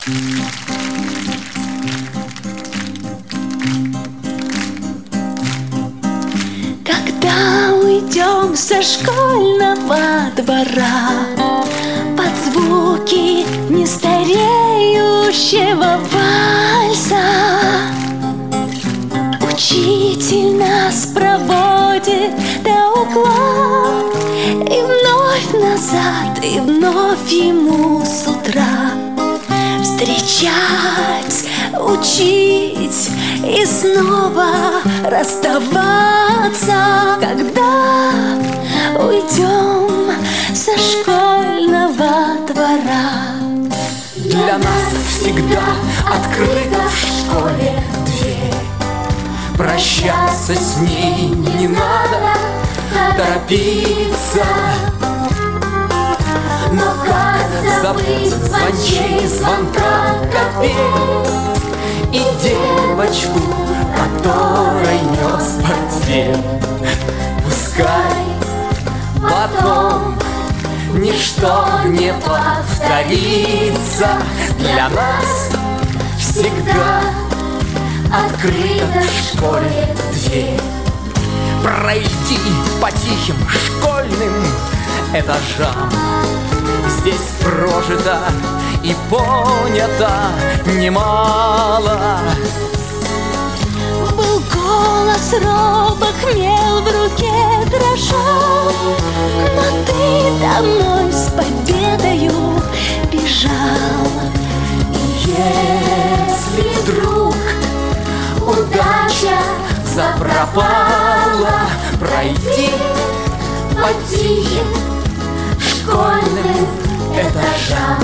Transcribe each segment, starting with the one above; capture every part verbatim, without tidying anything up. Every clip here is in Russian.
Когда уйдем со школьного двора под звуки нестареющего вальса, учитель нас проводит до угла, и вновь назад, и вновь ему с утра встречать, учить и снова расставаться, когда уйдем со школьного двора. Для нас всегда открыта в школе дверь. Прощаться с ней не надо торопиться. Но как забыть звончей звонка копей и девочку, которой нес портфель? Пускай потом ничто не повторится. Для нас всегда открыта в школе дверь. Пройти по тихим школьным этажам. Здесь прожито и понято немало. Был голос робок, мел в руке дрожал, но ты домой с победою бежал. И если вдруг удача запропала, пройти по тихим школьным этажам.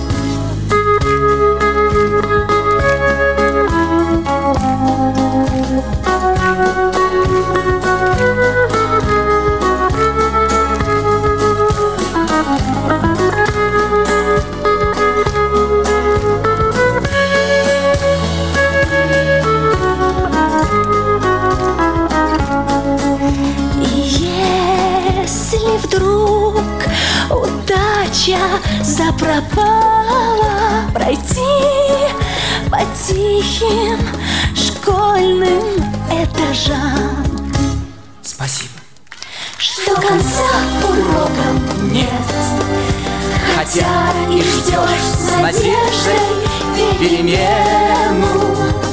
Если вдруг удача запропала, пройти по тихим школьным этажам. Спасибо. Что конца урокам нет, Хотя и ждешь с надеждой перемену,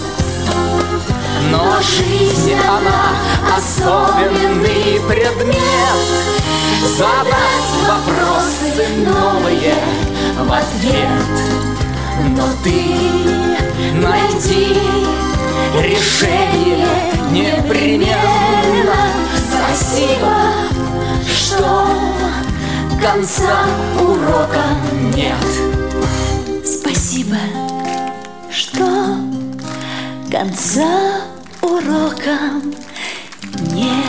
но жизнь, она особенный предмет. Задаст вопросы новые в ответ. Но ты найди решение непременно. Спасибо, что конца урока нет. Спасибо, что конца урокам нет.